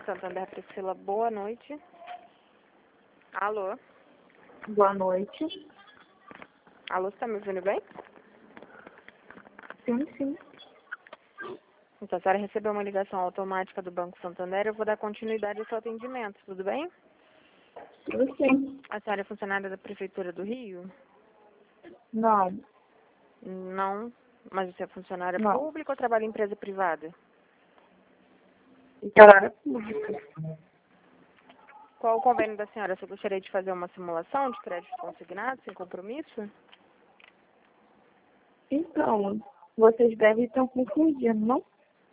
Santander, Priscila, boa noite. Alô? Boa noite. Alô, você tá me ouvindo bem? Sim, sim. Então, a senhora recebeu uma ligação automática do Banco Santander, eu vou dar continuidade ao seu atendimento, tudo bem? Sim. A senhora é funcionária da Prefeitura do Rio? Não, Não, mas você é funcionária não. pública ou trabalha em empresa privada? Horário público. Qual o convênio da senhora? Você gostaria de fazer uma simulação de crédito consignado sem compromisso? Então, vocês devem estar confundindo, não?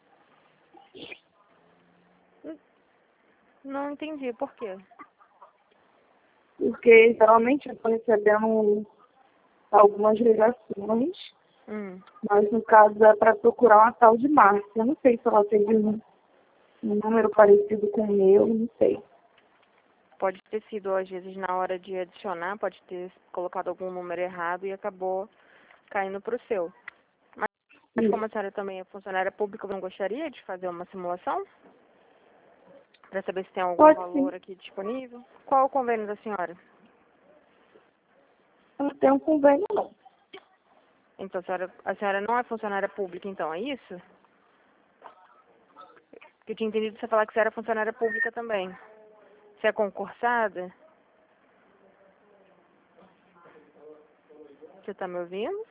Não entendi, por quê? Porque geralmente eu estou recebendo algumas ligações, mas no caso é para procurar uma tal de Márcia. Eu não sei se ela teve um número parecido com o meu, não sei. Pode ter sido, às vezes, na hora de adicionar, pode ter colocado algum número errado e acabou caindo para o seu. Mas como a senhora também é funcionária pública, não gostaria de fazer uma simulação? Para saber se tem algum Pode valor sim. aqui disponível? Qual o convênio da senhora? Eu não tenho convênio, não. Então, a senhora não é funcionária pública, então, é isso? Porque eu tinha entendido você falar que você era funcionária pública também. Você é concursada? Você está me ouvindo?